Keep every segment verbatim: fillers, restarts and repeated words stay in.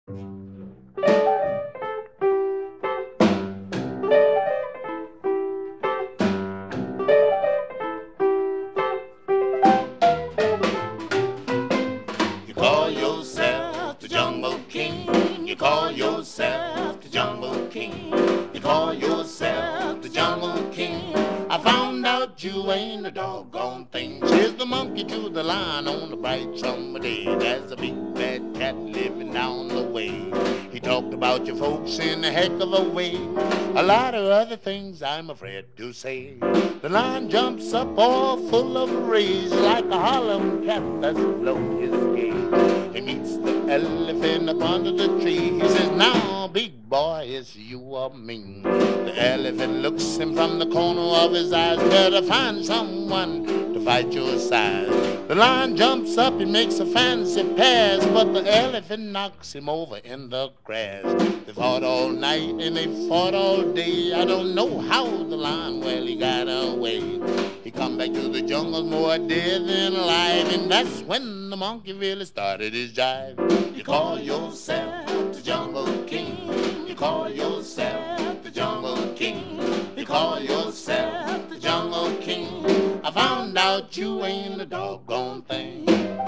You call yourself the Jungle King. You call yourself the Jungle King. You call yourself the Jungle King. I found out you ain't a doggone thing. Cheers the monkey to the lion on a bright summer day. There's a big bad cat living down the way. He talked about your folks in a heck of a way. A lot of other things I'm afraid to say. The lion jumps up all full of rage like a Harlem cat that's blown his gate. He meets the elephant up under the tree. He says, now, big boy, it's you or me. The elephant looks him from the corner of his eyes. Better find someone to fight your side. The lion jumps up and makes a fancy pass, but the elephant knocks him over in the grass. They fought all night and they fought all day. I don't know how the lion, well, he got away. He come back to the jungle more dead than alive, and that's when the monkey really started his jive. You call yourself the Jungle King. You call yourself the Jungle King. You call yourself the Jungle King. I found out you ain't a doggone thing.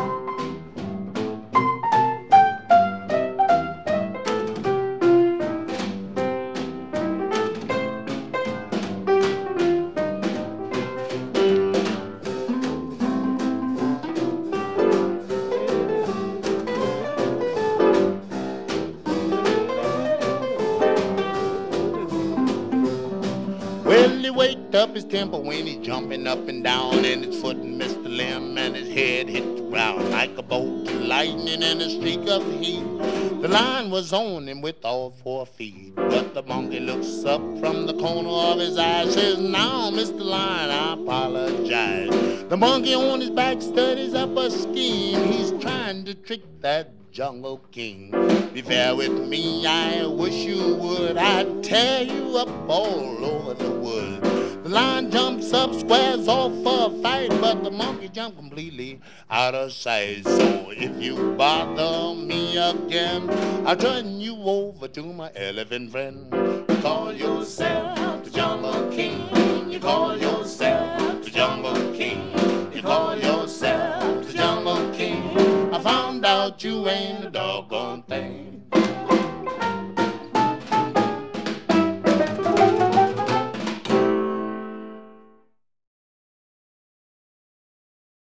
Waked up his temper when he's jumping up and down, and his foot missed the limb and his head hit the ground like a bolt of lightning and a streak of heat. The lion was on him with all four feet, but the monkey looks up from the corner of his eye, says, now, Mister Lion, I apologize. The monkey on his back studies up a scheme. He's trying to trick that Jungle King. Be fair with me, I wish you would. I'd tear you up all over the wood. The lion jumps up, squares off for a fight, but the monkey jumped completely out of sight. So if you bother me again, I'll turn you over to my elephant friend. You call yourself the Jungle King. You call yourself the Jungle King. You call yourself the Jungle King. I found out you ain't a doggone thing.